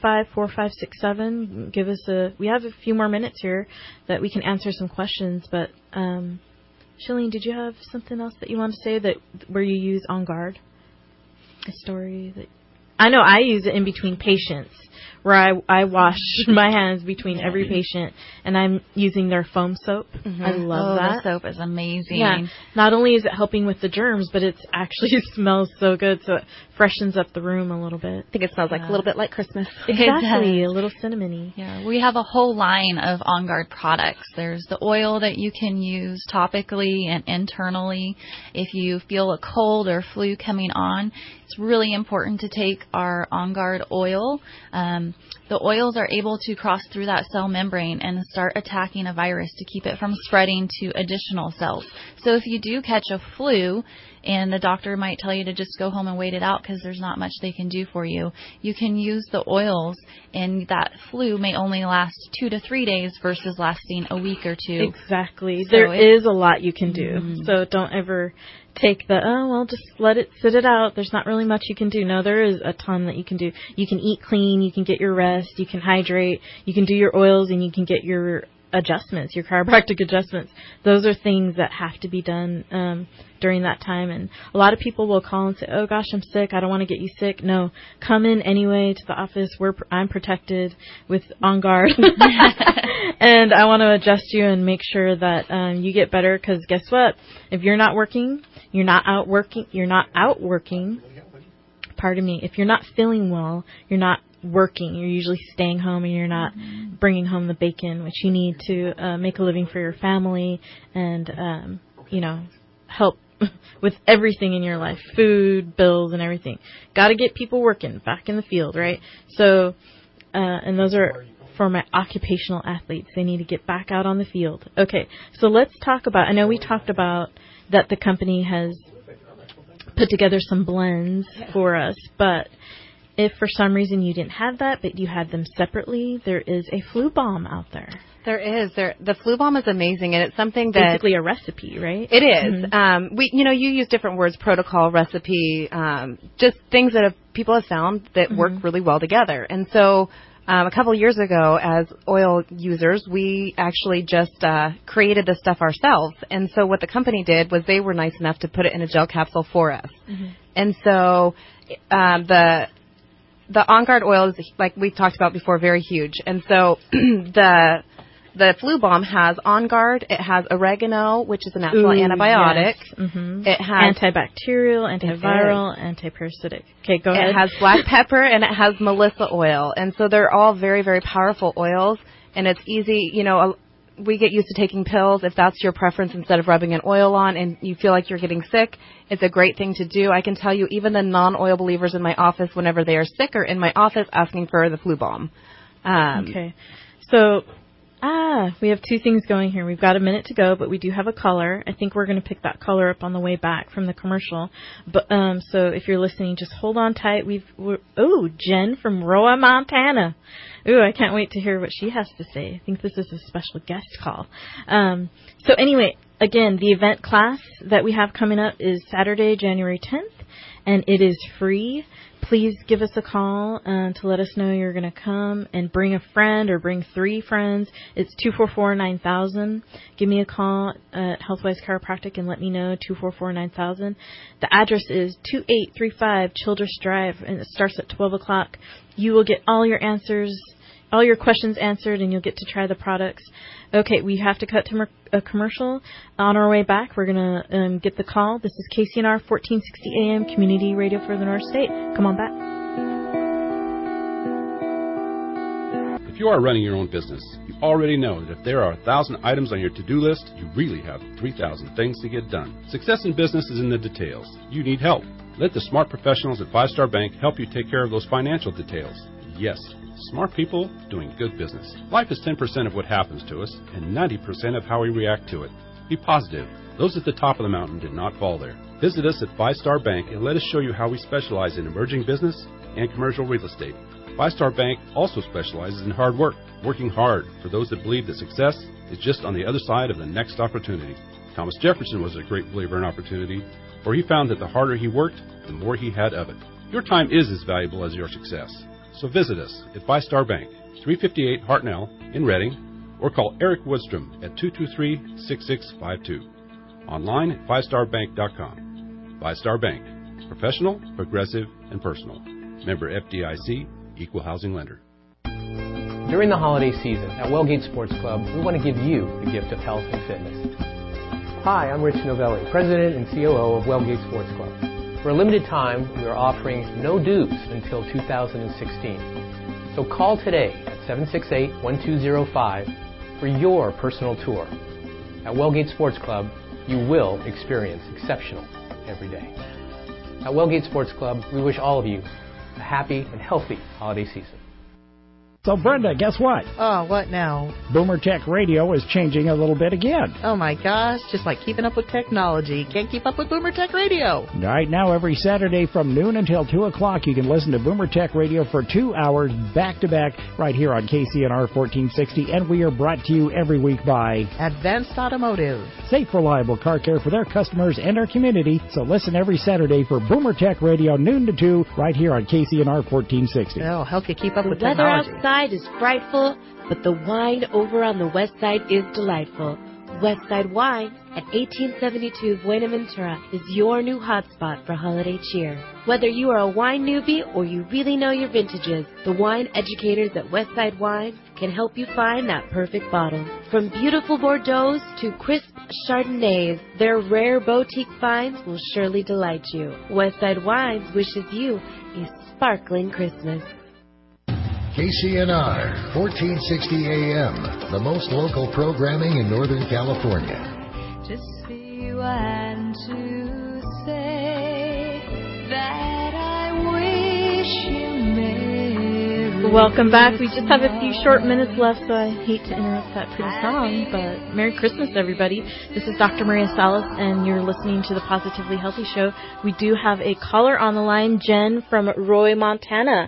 605-4567, we have a few more minutes here that we can answer some questions. But Shalene, did you have something else that you want to say where you use On Guard? A story that I know I use it in between patients, where I wash my hands between every patient, and I'm using their foam soap. I love that. The soap is amazing. Yeah. Not only is it helping with the germs, but it actually smells so good, so it freshens up the room a little bit. I think it smells like a little bit like Christmas. Exactly, a little cinnamony. Yeah, we have a whole line of On Guard products. There's the oil that you can use topically and internally. If you feel a cold or flu coming on, it's really important to take our On Guard oil. The oils are able to cross through that cell membrane and start attacking a virus to keep it from spreading to additional cells. So if you do catch a flu, and the doctor might tell you to just go home and wait it out because there's not much they can do for you, you can use the oils, and that flu may only last 2 to 3 days versus lasting a week or two. Exactly. So there is a lot you can do. So don't ever take just let it sit it out. There's not really much you can do. No, there is a ton that you can do. You can eat clean. You can get your rest. You can hydrate. You can do your oils, and you can get your adjustments, your chiropractic adjustments. Those are things that have to be done during that time. And a lot of people will call and say, oh gosh, I'm sick. I don't want to get you sick. No, come in anyway to the office. I'm protected with On Guard. And I want to adjust you and make sure that you get better, because guess what? If you're not working, you're not out working, pardon me, if you're not feeling well, you're not working. You're usually staying home, and you're not bringing home the bacon, which you need to make a living for your family and, help with everything in your life, food, bills, and everything. Got to get people working back in the field, right? So, and those are for my occupational athletes. They need to get back out on the field. Okay, so let's talk about, I know we talked about that the company has put together some blends for us. But if for some reason you didn't have that, but you had them separately, there is a flu balm out there. There is. The flu balm is amazing, and it's something that basically a recipe, right? It is. Mm-hmm. You use different words: protocol, recipe, just things that people have found that work really well together. And so, a couple of years ago, as oil users, we actually just created this stuff ourselves. And so, what the company did was they were nice enough to put it in a gel capsule for us. Mm-hmm. And so, the On Guard oil is, like we've talked about before, very huge. And so the flu balm has On Guard. It has oregano, which is a natural antibiotic. Yes. Mm-hmm. It has antibacterial, antiviral, antiparasitic. Okay, go ahead. It has black pepper, and it has Melissa oil. And so they're all very, very powerful oils. And it's easy, we get used to taking pills. If that's your preference, instead of rubbing an oil on and you feel like you're getting sick, it's a great thing to do. I can tell you, even the non-oil believers in my office, whenever they are sick, are in my office asking for the flu balm. Okay. So, we have two things going here. We've got a minute to go, but we do have a caller. I think we're going to pick that caller up on the way back from the commercial. But so if you're listening, just hold on tight. Jen from Roa, Montana. I can't wait to hear what she has to say. I think this is a special guest call. So anyway, again, the event class that we have coming up is Saturday, January 10th, and it is free. Please give us a call to let us know you're going to come, and bring a friend or bring 3 friends. It's 244-9000. Give me a call at Healthwise Chiropractic and let me know, 244-9000. The address is 2835 Childress Drive, and it starts at 12 o'clock. You will get all your questions answered, and you'll get to try the products. Okay, we have to cut to a commercial. On our way back, we're going to get the call. This is KCNR 1460 AM, Community Radio for the North State. Come on back. If you are running your own business, you already know that if there are 1,000 items on your to-do list, you really have 3,000 things to get done. Success in business is in the details. You need help. Let the smart professionals at 5 Star Bank help you take care of those financial details. Yes, smart people doing good business. Life is 10% of what happens to us and 90% of how we react to it. Be positive. Those at the top of the mountain did not fall there. Visit us at 5 Star Bank and let us show you how we specialize in emerging business and commercial real estate. 5 Star Bank also specializes in hard work, working hard for those that believe that success is just on the other side of the next opportunity. Thomas Jefferson was a great believer in opportunity, for he found that the harder he worked, the more he had of it. Your time is as valuable as your success. So visit us at 5 Star Bank, 358 Hartnell in Reading, or call Eric Woodstrom at 223-6652. Online at 5starbank.com. 5 Star Bank. Professional, progressive, and personal. Member FDIC, Equal Housing Lender. During the holiday season at Wellgate Sports Club, we want to give you the gift of health and fitness. Hi, I'm Rich Novelli, President and COO of Wellgate Sports Club. For a limited time, we are offering no dues until 2016. So call today at 768-1205 for your personal tour. At Wellgate Sports Club, you will experience exceptional every day. At Wellgate Sports Club, we wish all of you a happy and healthy holiday season. So, Brenda, guess what? Oh, what now? Boomer Tech Radio is changing a little bit again. Oh, my gosh. Just like keeping up with technology. Can't keep up with Boomer Tech Radio. Right now, every Saturday from noon until 2 o'clock, you can listen to Boomer Tech Radio for 2 hours back-to-back right here on KCNR 1460. And we are brought to you every week by Advanced Automotive. Safe, reliable car care for their customers and our community. So listen every Saturday for Boomer Tech Radio, noon to 2, right here on KCNR 1460. It'll help you keep up with the weather technology. Outside is frightful, but the wine over on the west side is delightful. Westside Wine at 1872 Buenaventura is your new hotspot for holiday cheer. Whether you are a wine newbie or you really know your vintages, the wine educators at Westside Wine can help you find that perfect bottle. From beautiful Bordeaux to crisp Chardonnays, their rare boutique finds will surely delight you. Westside Wines wishes you a sparkling Christmas. KCNR, 1460 AM, the most local programming in Northern California. Just for you and to say that I wish you Merry Welcome back. We just have a few short minutes left, so I hate to interrupt that pretty song, but Merry Christmas, everybody. This is Dr. Maria Salas, and you're listening to the Positively Healthy Show. We do have a caller on the line, Jen from Roy, Montana.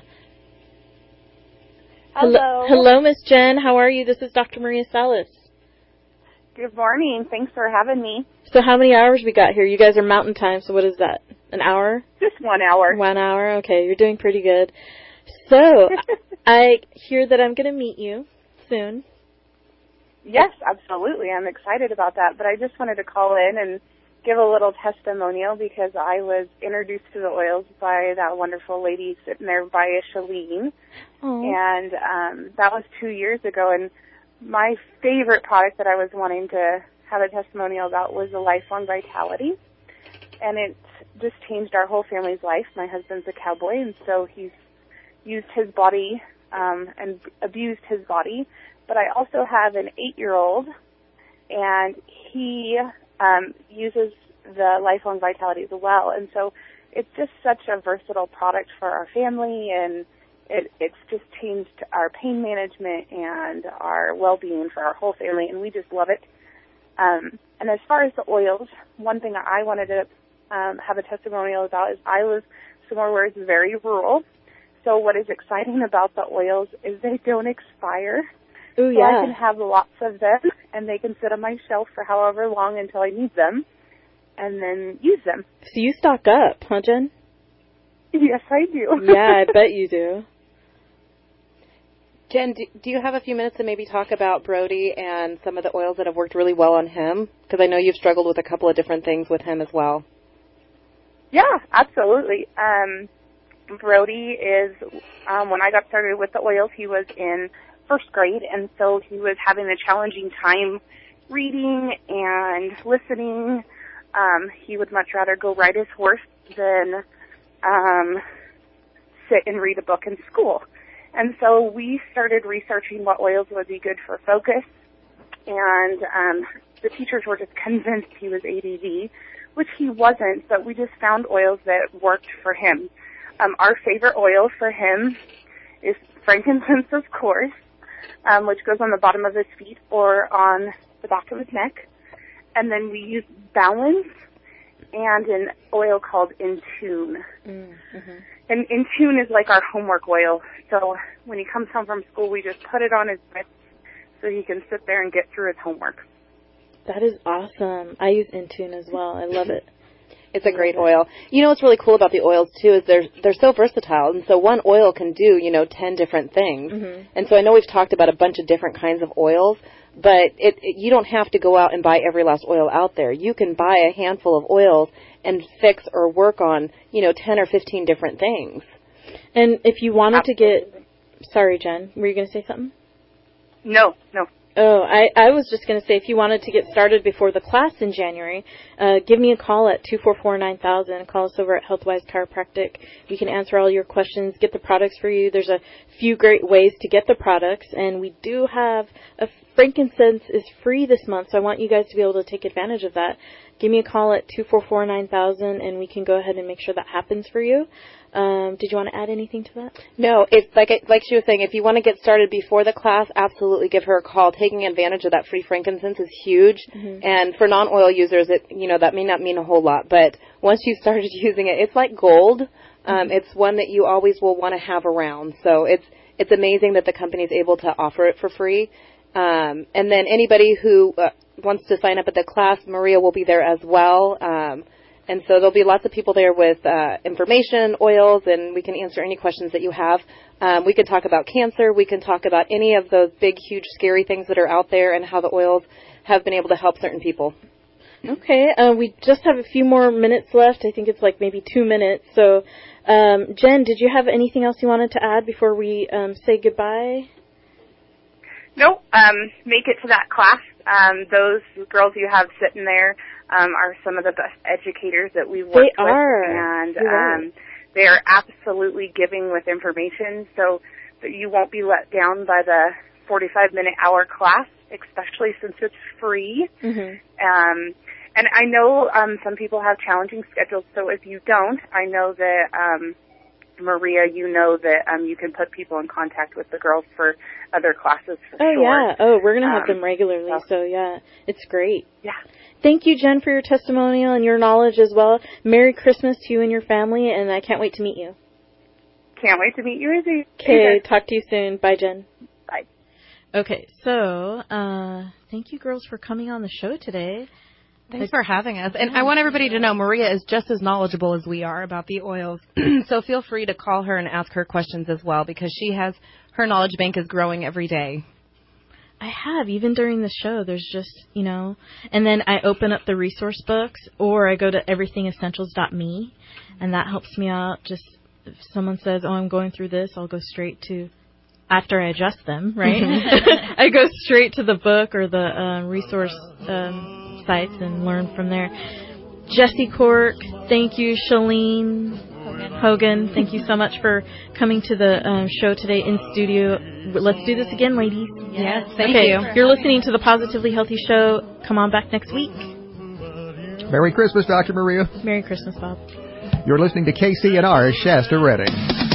Hello. Hello, Miss Jen. How are you? This is Dr. Maria Salas. Good morning. Thanks for having me. So how many hours we got here? You guys are Mountain Time, so what is that? An hour? Just 1 hour. 1 hour? Okay, you're doing pretty good. So, I hear that I'm going to meet you soon. Yes, absolutely. I'm excited about that. But I just wanted to call in and give a little testimonial because I was introduced to the oils by that wonderful lady sitting there by Shalene. And that was 2 years ago. And my favorite product that I was wanting to have a testimonial about was the Lifelong Vitality. And it just changed our whole family's life. My husband's a cowboy, and so he's used his body and abused his body. But I also have an 8-year-old, and he uses the Lifelong Vitality as well. And so it's just such a versatile product for our family, and it's just changed our pain management and our well-being for our whole family, and we just love it. And as far as the oils, one thing I wanted to have a testimonial about is I live somewhere where it's very rural. So what is exciting about the oils is they don't expire. Ooh, so yeah. I can have lots of them, and they can sit on my shelf for however long until I need them, and then use them. So you stock up, huh, Jen? Yes, I do. Yeah, I bet you do. Jen, do you have a few minutes to maybe talk about Brody and some of the oils that have worked really well on him? Because I know you've struggled with a couple of different things with him as well. Yeah, absolutely. Brody is, when I got started with the oils, he was in first grade, and so he was having a challenging time reading and listening. He would much rather go ride his horse than sit and read a book in school. And so we started researching what oils would be good for focus, and the teachers were just convinced he was ADD, which he wasn't, but we just found oils that worked for him. Our favorite oil for him is frankincense, of course, which goes on the bottom of his feet or on the back of his neck. And then we use Balance and an oil called Intune. Mm-hmm. And Intune is like our homework oil. So when he comes home from school, we just put it on his wrist so he can sit there and get through his homework. That is awesome. I use Intune as well. I love it. It's a great oil. You know what's really cool about the oils, too, is they're so versatile. And so one oil can do, 10 different things. Mm-hmm. And so I know we've talked about a bunch of different kinds of oils, but you don't have to go out and buy every last oil out there. You can buy a handful of oils and fix or work on, 10 or 15 different things. And if you wanted to get... Sorry, Jen. Were you going to say something? No. Oh, I was just going to say, if you wanted to get started before the class in January, give me a call at 244-9000. Call us over at Healthwise Chiropractic. We can answer all your questions, get the products for you. There's a few great ways to get the products, and we do have frankincense is free this month, so I want you guys to be able to take advantage of that. Give me a call at 244-9000, and we can go ahead and make sure that happens for you. Did you want to add anything to that? No, it's like she was saying, if you want to get started before the class, absolutely give her a call. Taking advantage of that free frankincense is huge. Mm-hmm. And for non-oil users, that may not mean a whole lot. But once you started using it, it's like gold. It's one that you always will want to have around. So it's amazing that the company is able to offer it for free. And then anybody who wants to sign up at the class, Maria will be there as well. And so there'll be lots of people there with information, oils, and we can answer any questions that you have. We can talk about cancer. We can talk about any of those big, huge, scary things that are out there and how the oils have been able to help certain people. Okay. We just have a few more minutes left. I think it's like maybe 2 minutes. So, Jen, did you have anything else you wanted to add before we say goodbye? Nope. Make it to that class. Those girls you have sitting there are some of the best educators that we've worked with. They are. And they are absolutely giving with information so that you won't be let down by the 45-minute hour class, especially since it's free. Mm-hmm. And I know some people have challenging schedules, so if you don't, I know that Maria, you know that you can put people in contact with the girls for other classes for Oh, sure. yeah. Oh, we're going to have them regularly, so yeah, it's great. Yeah. Thank you, Jen, for your testimonial and your knowledge as well. Merry Christmas to you and your family, and I can't wait to meet you. Can't wait to meet you, Izzy. Okay, talk to you soon. Bye, Jen. Bye. Okay, so thank you, girls, for coming on the show today. Thanks for having us. And I want everybody to know Maria is just as knowledgeable as we are about the oils. So feel free to call her and ask her questions as well, because her knowledge bank is growing every day. I have, even during the show, there's just, and then I open up the resource books, or I go to everythingessentials.me, and that helps me out. Just if someone says, oh, I'm going through this, I'll go straight to, after I adjust them, right? I go straight to the book or the resource sites and learn from there. Jesse Cork, thank you. Shalene Hogan, thank you so much for coming to the show today in studio. Let's do this again, ladies. Yes, thank you. You're listening to the Positively Healthy Show. Come on back next week. Merry Christmas, Dr. Maria. Merry Christmas, Bob. You're listening to KCNR Shasta Redding.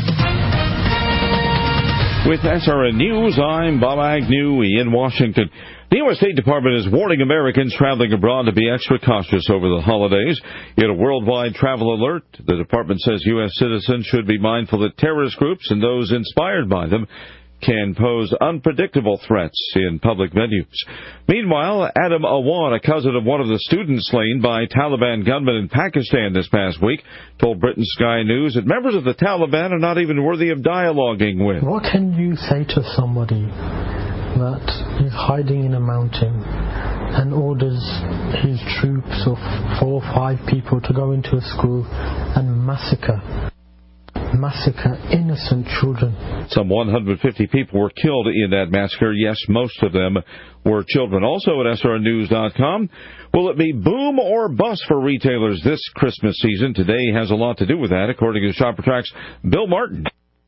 With SRN News, I'm Bob Agnew in Washington. The U.S. State Department is warning Americans traveling abroad to be extra cautious over the holidays. In a worldwide travel alert, the department says U.S. citizens should be mindful that terrorist groups and those inspired by them can pose unpredictable threats in public venues. Meanwhile, Adam Awad, a cousin of one of the students slain by Taliban gunmen in Pakistan this past week, told Britain's Sky News that members of the Taliban are not even worthy of dialoguing with. What can you say to somebody that is hiding in a mountain and orders his troops of 4 or 5 people to go into a school and massacre innocent children? Some 150 people were killed in that massacre. Yes, most of them were children. Also at srnews.com, will it be boom or bust for retailers this Christmas season? Today has a lot to do with that, according to ShopperTrack's Bill Martin.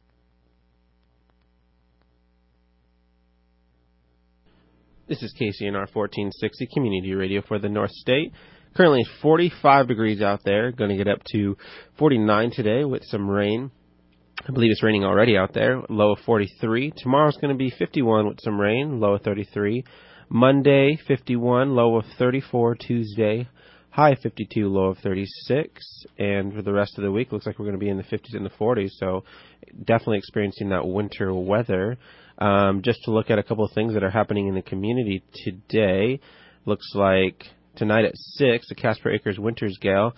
This is KCNR 1460 Community Radio for the North State. Currently 45 degrees out there. Going to get up to 49 today with some rain. I believe it's raining already out there. Low of 43. Tomorrow's going to be 51 with some rain. Low of 33. Monday, 51. Low of 34. Tuesday, high 52. Low of 36. And for the rest of the week, looks like we're going to be in the 50s and the 40s. So definitely experiencing that winter weather. Just to look at a couple of things that are happening in the community today. Looks like tonight at 6, the Casper Acres Winters Gala.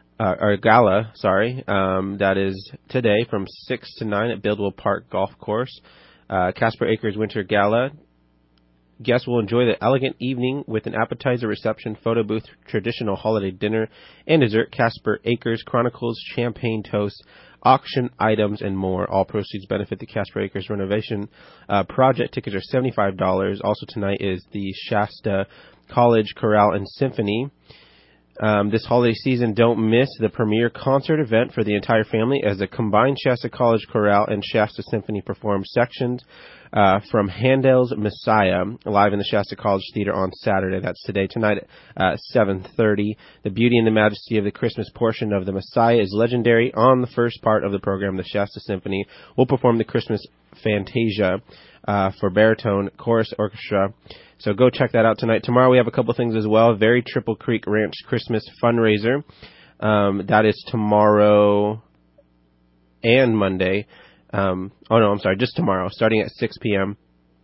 That is today from 6 to 9 at Buildwell Park Golf Course. Casper Acres Winter Gala. Guests will enjoy the elegant evening with an appetizer reception, photo booth, traditional holiday dinner, and dessert. Casper Acres chronicles champagne toast, auction items, and more. All proceeds benefit the Casper Acres renovation project. Tickets are $75. Also tonight is the Shasta College Chorale and Symphony. This holiday season, don't miss the premier concert event for the entire family as the combined Shasta College Chorale and Shasta Symphony perform sections from Handel's Messiah live in the Shasta College Theater on Saturday. That's tonight at 7:30. The beauty and the majesty of the Christmas portion of the Messiah is legendary. On the first part of the program, the Shasta Symphony will perform the Christmas Fantasia for baritone chorus orchestra. So go check that out tonight. Tomorrow we have a couple things as well. Very Triple Creek Ranch Christmas fundraiser. That is tomorrow and Monday. Just tomorrow, starting at 6 p.m.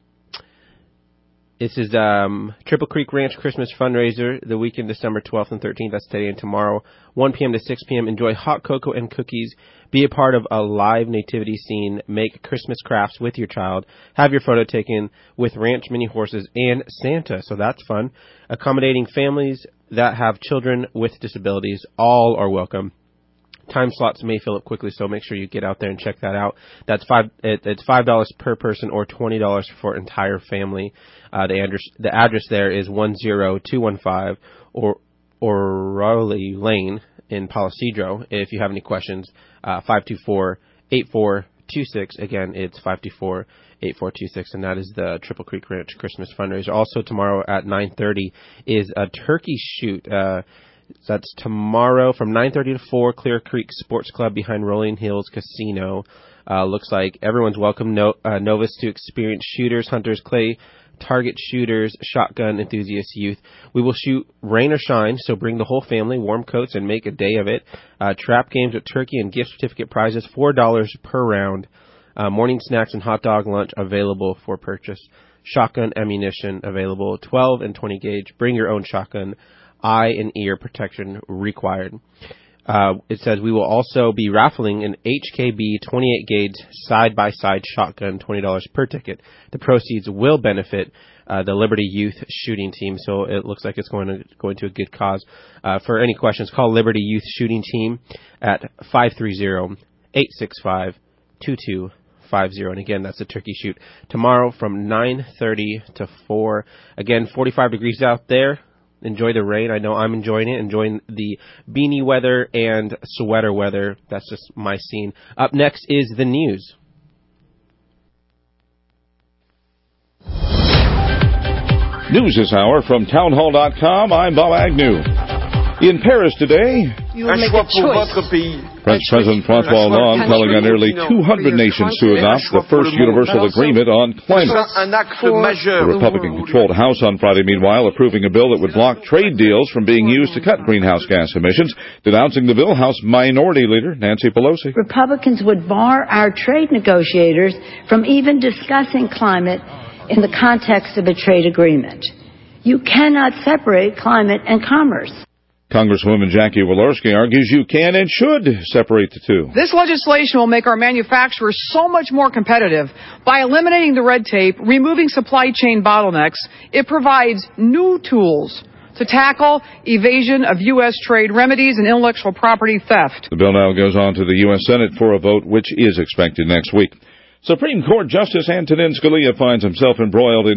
This is Triple Creek Ranch Christmas fundraiser, the weekend December 12th and 13th. That's today and tomorrow, 1 p.m. to 6 p.m. Enjoy hot cocoa and cookies. Be a part of a live nativity scene. Make Christmas crafts with your child. Have your photo taken with ranch mini horses and Santa. So that's fun. Accommodating families that have children with disabilities. All are welcome. Time slots may fill up quickly, so make sure you get out there and check that out. It's $5 per person or $20 for entire family. The address there is 10215 or Rowley Lane in Palo Cedro. If you have any questions, 524-8426. Again, it's 524-8426, and that is the Triple Creek Ranch Christmas fundraiser. Also tomorrow at 9:30 is a turkey shoot. That's tomorrow from 9:30 to 4, Clear Creek Sports Club behind Rolling Hills Casino. Looks like everyone's welcome. Novus to experience shooters, hunters, clay target shooters, shotgun enthusiast youth. We will shoot rain or shine, so bring the whole family, warm coats, and make a day of it. Trap games with turkey and gift certificate prizes, $4 per round. Morning snacks and hot dog lunch available for purchase. Shotgun ammunition available, 12 and 20 gauge. Bring your own shotgun. Eye and ear protection required. It says we will also be raffling an HKB 28 gauge side-by-side shotgun, $20 per ticket. The proceeds will benefit the Liberty Youth Shooting Team, so it looks like it's going to a good cause. For any questions, call Liberty Youth Shooting Team at 530-865-2250. And again, that's a turkey shoot tomorrow from 9:30 to 4. Again, 45 degrees out there. Enjoy the rain. I know I'm enjoying it, enjoying the beanie weather and sweater weather. That's just my scene. Up next is the news. News this hour from townhall.com. I'm Bob Agnew. In Paris today, French President François Hollande calling on nearly 200 nations to adopt the first universal agreement on climate. The Republican-controlled House on Friday, meanwhile, approving a bill that would block trade deals from being used to cut greenhouse gas emissions. Denouncing the bill, House Minority Leader Nancy Pelosi. Republicans would bar our trade negotiators from even discussing climate in the context of a trade agreement. You cannot separate climate and commerce. Congresswoman Jackie Walorski argues you can and should separate the two. This legislation will make our manufacturers so much more competitive. By eliminating the red tape, removing supply chain bottlenecks, it provides new tools to tackle evasion of U.S. trade remedies and intellectual property theft. The bill now goes on to the U.S. Senate for a vote, which is expected next week. Supreme Court Justice Antonin Scalia finds himself embroiled in